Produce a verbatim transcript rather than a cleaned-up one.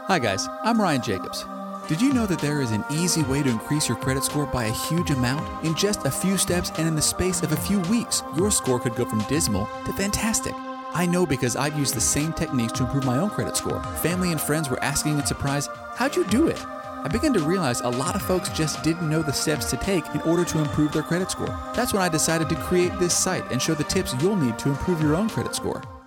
Hi guys, I'm Ryan Jacobs. Did you know that there is an easy way to increase your credit score by a huge amount? In just a few steps and in the space of a few weeks, your score could go from dismal to fantastic. I know because I've used the same techniques to improve my own credit score. Family and friends were asking in surprise, how'd you do it? I began to realize a lot of folks just didn't know the steps to take in order to improve their credit score. That's when I decided to create this site and show the tips you'll need to improve your own credit score.